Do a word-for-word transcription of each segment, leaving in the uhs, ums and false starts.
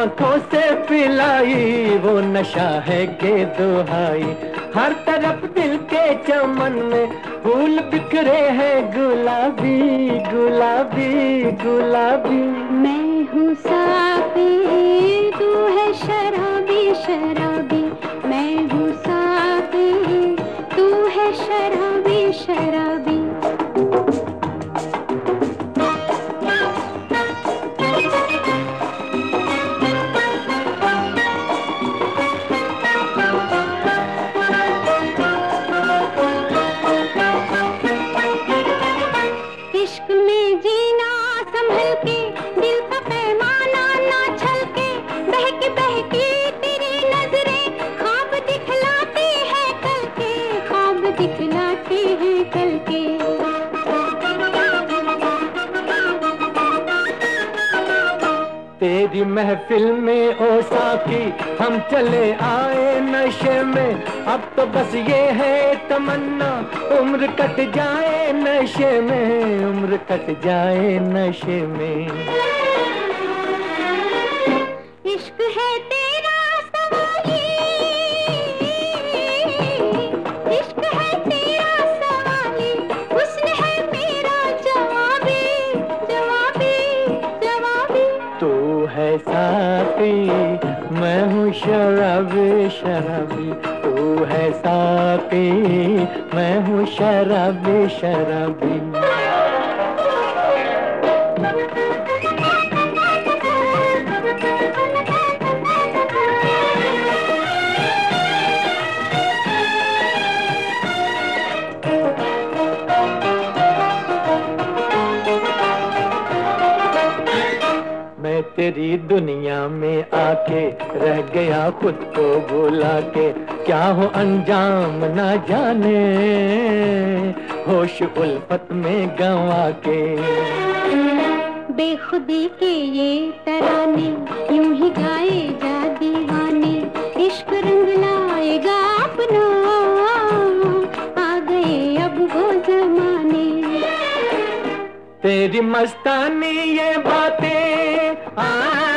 आंखों से पिलाई वो नशा है के दुहाई। हर तरफ दिल के चमन में फूल बिखरे हैं गुलाबी गुलाबी गुलाबी। मैं हूँ साफी तू है शराबी शराबी, मैं हूँ साफी तू है शराबी शराबी। इश्क में जीना संभल के, दिल का पैमाना ना छलके, बहकी बहकी तेरी नजरें ख्वाब दिखलाती है कल के, ख्वाब दिखलाती है कल के। तेरी महफिल में ओ साकी हम चले आए नशे में, अब तो बस ये है तमन्ना उम्र कट जाए नशे में, उम्र कट जाए नशे में। इश्क है तेरा सवाली, इश्क है तेरा सवाली, हुस्न है मेरा जवाबी जवाबी जवाबी। तू है साथी मैं हूँ शराबी शराबी, तू है साथी मैं हूँ शराबी शराबी। मैं तेरी दुनिया में आके रह गया खुद को भुला के, क्या हो अंजाम ना जाने होश उल्फत में गंवा के। बेखुदी के ये तराने यूं ही गाए जा दीवाने, इश्क रंग लाएगा अपना आ गए अब वो जमाने। तेरी मस्तानी ये बातें आ,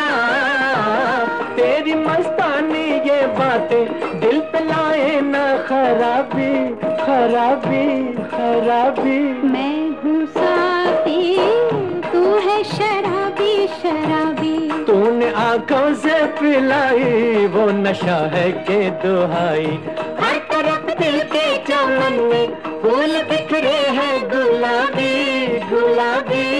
तेरी मस्तानी ये बातें दिल पे लाए ना खराबी खराबी खराबी। मैं हूँ साथी तू है शराबी शराबी, तूने आंखों से पिलाई वो नशा है के दुहाई। हर तरफ दिल के चमन में फूल बिखरे हैं गुलाबी गुलाबी